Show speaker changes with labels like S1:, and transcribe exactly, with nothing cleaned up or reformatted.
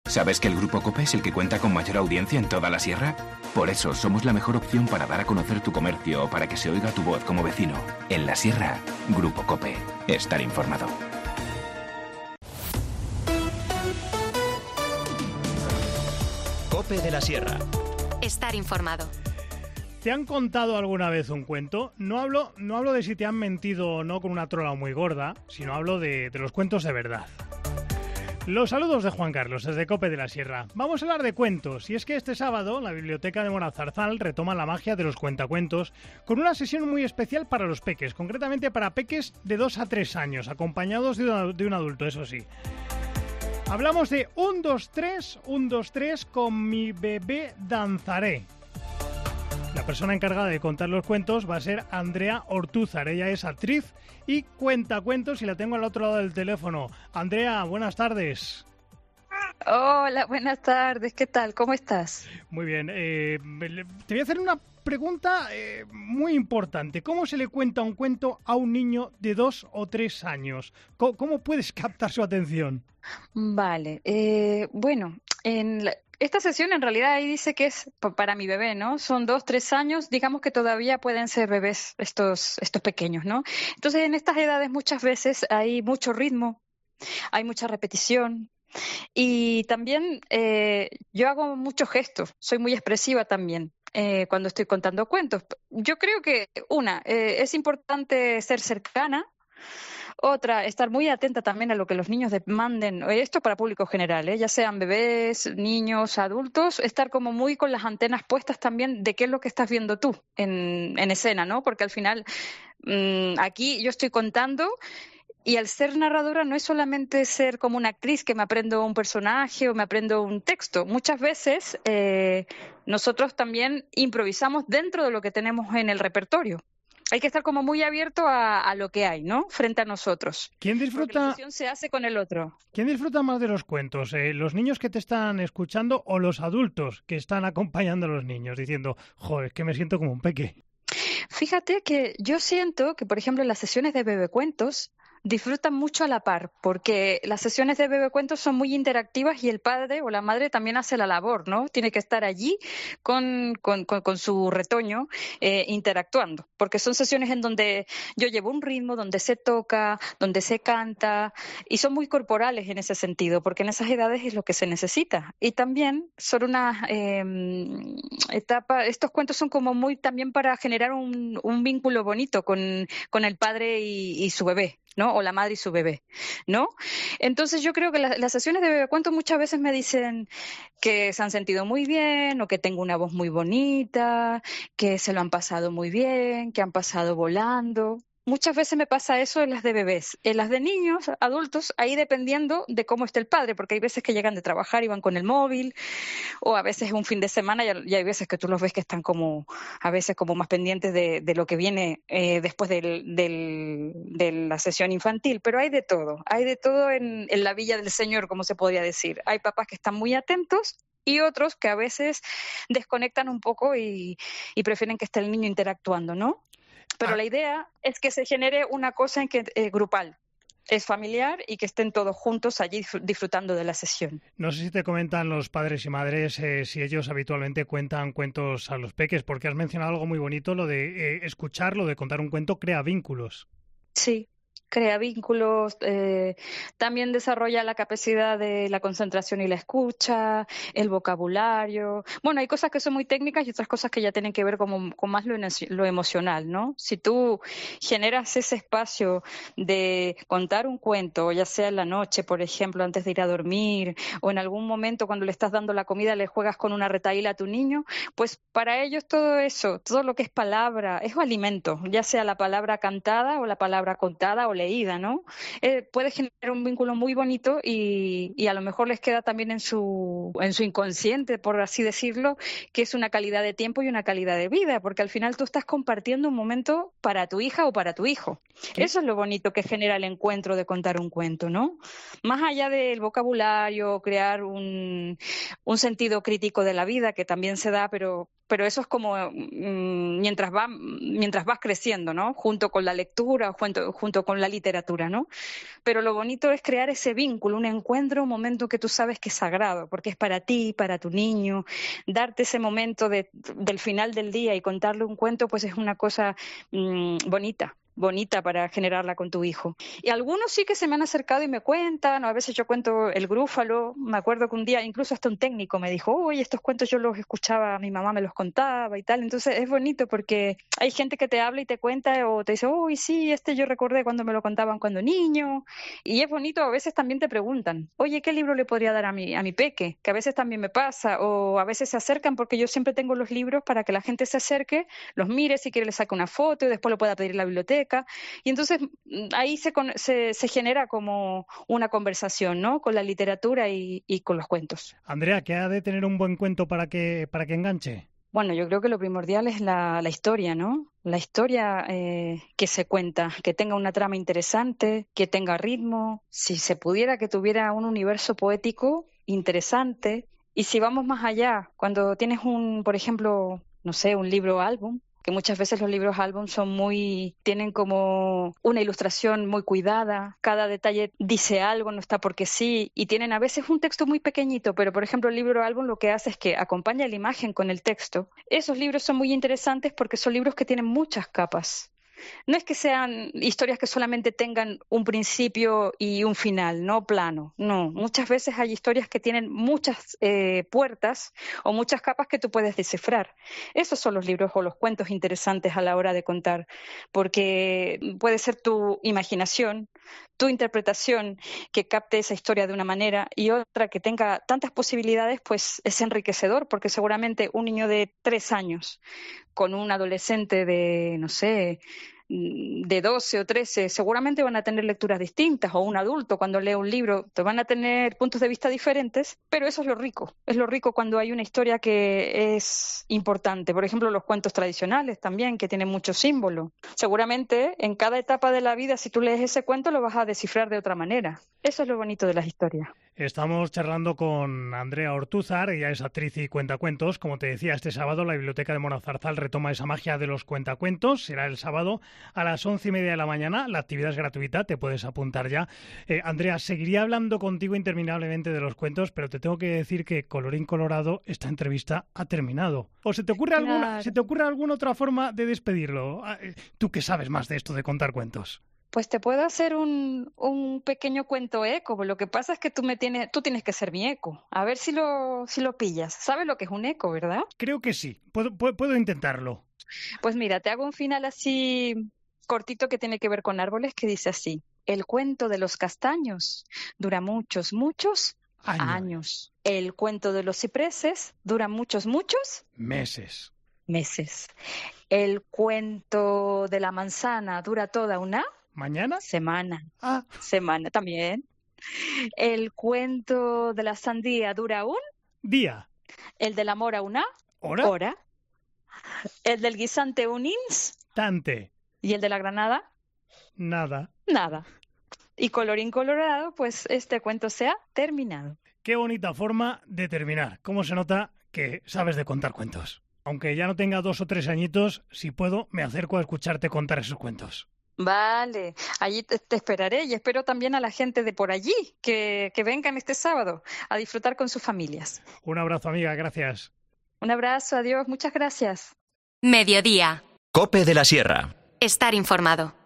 S1: ¿Sabes que el Grupo COPE es el que cuenta con mayor audiencia en toda la sierra? Por eso somos la mejor opción para dar a conocer tu comercio o para que se oiga tu voz como vecino. En la sierra, Grupo COPE. Estar informado.
S2: COPE de la Sierra.
S3: Estar informado.
S4: ¿Te han contado alguna vez un cuento? No hablo, no hablo de si te han mentido o no con una trola muy gorda, sino hablo de, de los cuentos de verdad. Los saludos de Juan Carlos, desde COPE de la Sierra. Vamos a hablar de cuentos, y es que este sábado la Biblioteca de Morazarzal retoma la magia de los cuentacuentos con una sesión muy especial para los peques, concretamente para peques de dos a tres años, acompañados de un, de un adulto, eso sí. Hablamos de un, dos, tres, un, dos, tres, con mi bebé danzaré. La persona encargada de contar los cuentos va a ser Andrea Ortúzar. Ella es actriz y cuenta cuentos y la tengo al otro lado del teléfono. Andrea, buenas tardes.
S5: Hola, buenas tardes. ¿Qué tal? ¿Cómo estás?
S4: Muy bien. Eh, te voy a hacer una pregunta eh, muy importante. ¿Cómo se le cuenta un cuento a un niño de dos o tres años? ¿Cómo, cómo puedes captar su atención?
S5: Vale. Eh, bueno, en la... Esta sesión en realidad ahí dice que es para mi bebé, ¿no? Son dos, tres años, digamos que todavía pueden ser bebés estos, estos pequeños, ¿no? Entonces en estas edades muchas veces hay mucho ritmo, hay mucha repetición y también eh, yo hago muchos gestos, soy muy expresiva también. Eh, cuando estoy contando cuentos. Yo creo que, una, eh, es importante ser cercana. Otra, estar muy atenta también a lo que los niños demanden. Esto para público general, ¿eh? Ya sean bebés, niños, adultos, estar como muy con las antenas puestas también de qué es lo que estás viendo tú en, en escena, ¿no? Porque al final, mmm, aquí yo estoy contando y al ser narradora no es solamente ser como una actriz que me aprendo un personaje o me aprendo un texto. Muchas veces eh, nosotros también improvisamos dentro de lo que tenemos en el repertorio. Hay que estar como muy abierto a, a lo que hay, ¿no? Frente a nosotros.
S4: ¿Quién disfruta?
S5: Porque la sesión se hace con el otro.
S4: ¿Quién disfruta más de los cuentos? Eh, ¿Los niños que te están escuchando o los adultos que están acompañando a los niños diciendo, joder, es que me siento como un peque?
S5: Fíjate que yo siento que, por ejemplo, en las sesiones de bebecuentos disfrutan mucho a la par, porque las sesiones de bebecuentos son muy interactivas y el padre o la madre también hace la labor, ¿no? Tiene que estar allí con, con, con, con su retoño eh, interactuando, porque son sesiones en donde yo llevo un ritmo, donde se toca, donde se canta, y son muy corporales en ese sentido, porque en esas edades es lo que se necesita. Y también son una eh, etapa, estos cuentos son como muy también para generar un, un vínculo bonito con, con el padre y, y su bebé, ¿no? O la madre y su bebé, ¿no? Entonces yo creo que la, las sesiones de bebecuentos muchas veces me dicen que se han sentido muy bien o que tengo una voz muy bonita, que se lo han pasado muy bien, que han pasado volando. Muchas veces me pasa eso en las de bebés. En las de niños, adultos, ahí dependiendo de cómo esté el padre, porque hay veces que llegan de trabajar y van con el móvil, o a veces es un fin de semana y hay veces que tú los ves que están como, a veces como más pendientes de, de lo que viene eh, después del, del, de la sesión infantil. Pero hay de todo, hay de todo en, en la Villa del Señor, como se podría decir. Hay papás que están muy atentos y otros que a veces desconectan un poco y, y prefieren que esté el niño interactuando, ¿no? Pero ah. la idea es que se genere una cosa en que, eh, grupal, es familiar y que estén todos juntos allí disfrutando de la sesión.
S4: No sé si te comentan los padres y madres eh, si ellos habitualmente cuentan cuentos a los peques, porque has mencionado algo muy bonito, lo de eh, escuchar, lo de contar un cuento crea vínculos.
S5: Sí. Crea vínculos, eh, también desarrolla la capacidad de la concentración y la escucha, el vocabulario. Bueno, hay cosas que son muy técnicas y otras cosas que ya tienen que ver como, con más lo, lo emocional, ¿no? Si tú generas ese espacio de contar un cuento, ya sea en la noche, por ejemplo, antes de ir a dormir, o en algún momento cuando le estás dando la comida le juegas con una retahíla a tu niño, pues para ellos todo eso, todo lo que es palabra, es alimento, ya sea la palabra cantada o la palabra contada o leída, ¿no? Eh, puede generar un vínculo muy bonito y, y a lo mejor les queda también en su, en su inconsciente, por así decirlo, que es una calidad de tiempo y una calidad de vida, porque al final tú estás compartiendo un momento para tu hija o para tu hijo. ¿Qué? Eso es lo bonito que genera el encuentro de contar un cuento, ¿no? Más allá del vocabulario, crear un, un sentido crítico de la vida, que también se da, pero pero eso es como mmm, mientras, va, mientras vas creciendo, ¿no? Junto con la lectura, junto, junto con la literatura, ¿no? Pero lo bonito es crear ese vínculo, un encuentro, un momento que tú sabes que es sagrado, porque es para ti, para tu niño. Darte ese momento de, del final del día y contarle un cuento, pues es una cosa mmm, bonita. bonita para generarla con tu hijo. Y algunos sí que se me han acercado y me cuentan, o a veces yo cuento El Grúfalo, me acuerdo que un día incluso hasta un técnico me dijo, oye, estos cuentos yo los escuchaba, mi mamá me los contaba y tal, entonces es bonito porque hay gente que te habla y te cuenta o te dice, uy, sí, este yo recordé cuando me lo contaban cuando niño, y es bonito, a veces también te preguntan, oye, ¿qué libro le podría dar a mi, a mi peque? Que a veces también me pasa, o a veces se acercan porque yo siempre tengo los libros para que la gente se acerque, los mire, si quiere le saque una foto y después lo pueda pedir en la biblioteca. Y entonces ahí se, se, se genera como una conversación, ¿no? Con la literatura y, y con los cuentos.
S4: Andrea, ¿qué ha de tener un buen cuento para que, para que enganche?
S5: Bueno, yo creo que lo primordial es la, la historia, ¿no? La historia eh, que se cuenta, que tenga una trama interesante, que tenga ritmo, si se pudiera que tuviera un universo poético interesante. Y si vamos más allá, cuando tienes un, por ejemplo, no sé, un libro álbum, que muchas veces los libros álbum son muy, tienen como una ilustración muy cuidada, cada detalle dice algo, no está porque sí, y tienen a veces un texto muy pequeñito, pero por ejemplo el libro álbum lo que hace es que acompaña la imagen con el texto. Esos libros son muy interesantes porque son libros que tienen muchas capas. No es que sean historias que solamente tengan un principio y un final, no plano, no. Muchas veces hay historias que tienen muchas eh, puertas o muchas capas que tú puedes descifrar. Esos son los libros o los cuentos interesantes a la hora de contar, porque puede ser tu imaginación, tu interpretación que capte esa historia de una manera y otra que tenga tantas posibilidades, pues es enriquecedor, porque seguramente un niño de tres años con un adolescente de, no sé, de doce o trece, seguramente van a tener lecturas distintas, o un adulto cuando lee un libro, te van a tener puntos de vista diferentes, pero eso es lo rico, es lo rico cuando hay una historia que es importante. Por ejemplo, los cuentos tradicionales también, que tienen mucho símbolo. Seguramente en cada etapa de la vida, si tú lees ese cuento, lo vas a descifrar de otra manera. Eso es lo bonito de las historias.
S4: Estamos charlando con Andrea Ortúzar, ella es actriz y cuentacuentos. Como te decía, este sábado la Biblioteca de Monazarzal retoma esa magia de los cuentacuentos. Será el sábado a las once y media de la mañana. La actividad es gratuita, te puedes apuntar ya. Eh, Andrea, seguiría hablando contigo interminablemente de los cuentos, pero te tengo que decir que, colorín colorado, esta entrevista ha terminado. ¿O se te ocurre
S5: Claro.
S4: alguna, se te ocurre alguna otra forma de despedirlo? Tú que sabes más de esto de contar cuentos.
S5: Pues te puedo hacer un, un pequeño cuento eco. Lo que pasa es que tú me tienes, tú tienes que ser mi eco. A ver si lo, si lo pillas. ¿Sabes lo que es un eco, verdad?
S4: Creo que sí. Puedo, puedo, puedo intentarlo.
S5: Pues mira, te hago un final así cortito que tiene que ver con árboles, que dice así: el cuento de los castaños dura muchos, muchos
S4: Años.
S5: años. El cuento de los cipreses dura muchos, muchos
S4: Meses.
S5: meses. El cuento de la manzana dura toda una
S4: ¿Mañana?
S5: semana.
S4: Ah,
S5: Semana también. El cuento de la sandía dura un,
S4: día.
S5: el de la mora una
S4: ¿Hora?
S5: hora, el del guisante un
S4: Tante.
S5: y el de la granada
S4: Nada.
S5: nada. Y colorín colorado, pues este cuento se ha terminado.
S4: Qué bonita forma de terminar. Cómo se nota que sabes de contar cuentos. Aunque ya no tenga dos o tres añitos, si puedo, me acerco a escucharte contar esos cuentos.
S5: Vale, allí te, te esperaré y espero también a la gente de por allí que, que vengan este sábado a disfrutar con sus familias.
S4: Un abrazo, amiga. Gracias.
S5: Un abrazo, adiós, muchas gracias.
S2: Mediodía.
S3: COPE de la Sierra.
S2: Estar informado.